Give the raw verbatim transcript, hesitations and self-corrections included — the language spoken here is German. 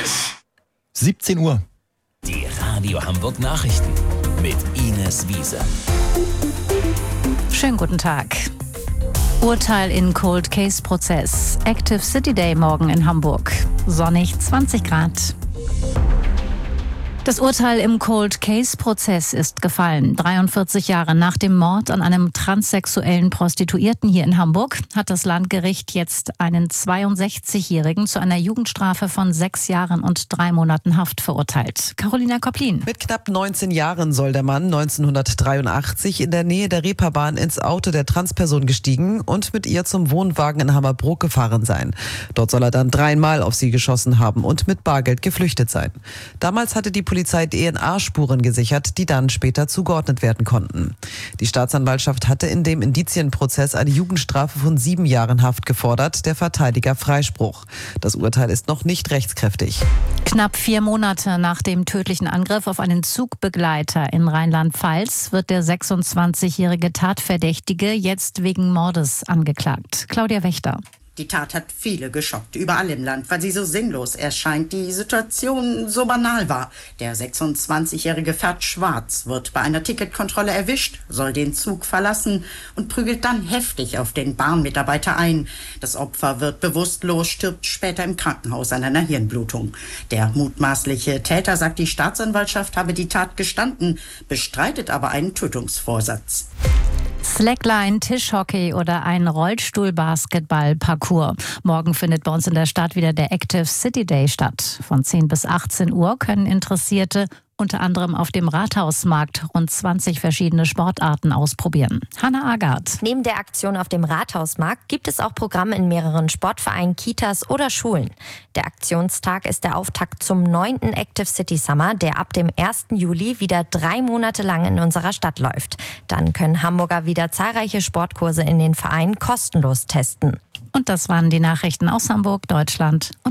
siebzehn Uhr. Die Radio Hamburg Nachrichten mit Ines Wiese. Schönen guten Tag. Urteil in Cold Case Prozess. Active City Day morgen in Hamburg. Sonnig zwanzig Grad. Das Urteil im Cold Case Prozess ist gefallen. dreiundvierzig Jahre nach dem Mord an einem transsexuellen Prostituierten hier in Hamburg hat das Landgericht jetzt einen zweiundsechzigjährigen zu einer Jugendstrafe von sechs Jahren und drei Monaten Haft verurteilt. Carolina Koplin. Mit knapp neunzehn Jahren soll der Mann neunzehnhundertdreiundachtzig in der Nähe der Reeperbahn ins Auto der Transperson gestiegen und mit ihr zum Wohnwagen in Hammerbrook gefahren sein. Dort soll er dann dreimal auf sie geschossen haben und mit Bargeld geflüchtet sein. Damals hatte die Polizei D N A-Spuren gesichert, die dann später zugeordnet werden konnten. Die Staatsanwaltschaft hatte in dem Indizienprozess eine Jugendstrafe von sieben Jahren Haft gefordert, der Verteidiger Freispruch. Das Urteil ist noch nicht rechtskräftig. Knapp vier Monate nach dem tödlichen Angriff auf einen Zugbegleiter in Rheinland-Pfalz wird der sechsundzwanzigjährige Tatverdächtige jetzt wegen Mordes angeklagt. Claudia Wächter. Die Tat hat viele geschockt, überall im Land, weil sie so sinnlos erscheint, die Situation so banal war. Der sechsundzwanzigjährige fährt schwarz, wird bei einer Ticketkontrolle erwischt, soll den Zug verlassen und prügelt dann heftig auf den Bahnmitarbeiter ein. Das Opfer wird bewusstlos, stirbt später im Krankenhaus an einer Hirnblutung. Der mutmaßliche Täter sagt, die Staatsanwaltschaft habe die Tat gestanden, bestreitet aber einen Tötungsvorsatz. Slackline, Tischhockey oder ein Rollstuhl-Basketball-Parcours. Morgen findet bei uns in der Stadt wieder der Active City Day statt. Von zehn bis achtzehn Uhr können Interessierte unter anderem auf dem Rathausmarkt rund zwanzig verschiedene Sportarten ausprobieren. Hannah Agard. Neben der Aktion auf dem Rathausmarkt gibt es auch Programme in mehreren Sportvereinen, Kitas oder Schulen. Der Aktionstag ist der Auftakt zum neunten Active City Summer, der ab dem ersten Juli wieder drei Monate lang in unserer Stadt läuft. Dann können Hamburger wieder zahlreiche Sportkurse in den Vereinen kostenlos testen. Und das waren die Nachrichten aus Hamburg, Deutschland und